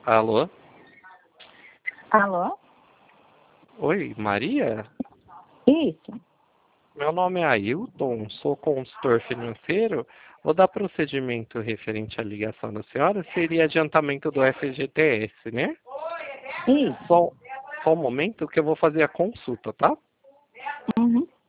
Alô? Alô? Oi, Maria? Isso. Meu nome é Ailton, sou consultor financeiro. O da procedimento referente à ligação da senhora seria adiantamento do FGTS, né? Isso. Só um momento que eu vou fazer a consulta, tá? Uhum.